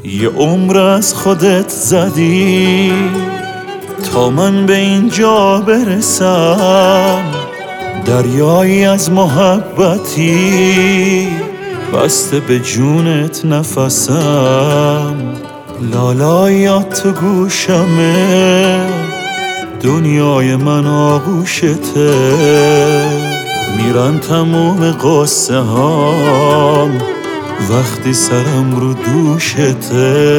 یه عمر از خودت زدی تا من به اینجا برسم. دریایی از محبتی بسته به جونت نفسم. لالای تو گوشمه، دنیای من آغوشته. میرن تموم قصه هام وقتی سرم رو دوشته.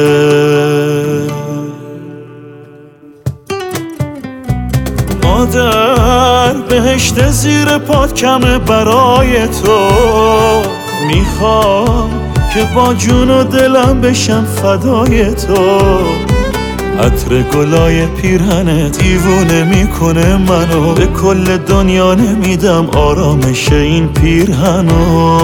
مادر بهشت زیر پات کمه برای تو. میخوام که با جون و دلم بشم فدای تو. عطر گلای پیرهنت دیوونه میکنه منو. به کل دنیا نمیدم آرامش این پیرهنو.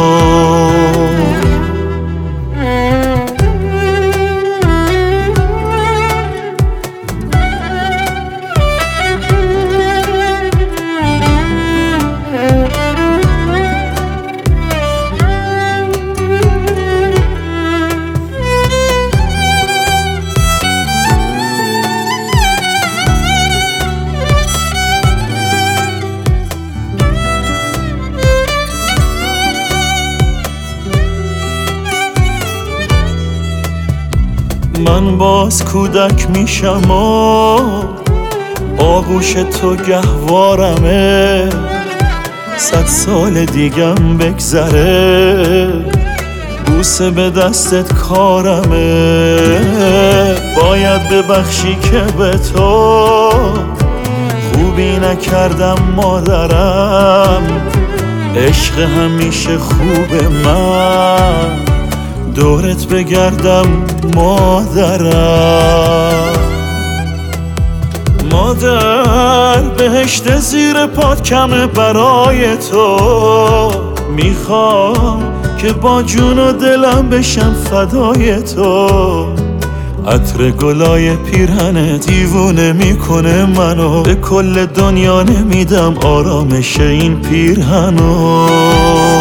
من باز کودک میشم و آغوش تو گهوارمه. 100 سال دیگم بگذره بوسه به دستت کارمه. باید ببخشی که به تو خوبی نکردم مادرم. عشق همیشه خوب من دورت بگردم مادرم. مادر بهشت زیر پات کمه برای تو. میخوام که با جون و دلم بشم فدای تو. عطر گلای پیرهنت دیوونه میکنه منو. به کل دنیا نمیدم آرامش این پیرهنو.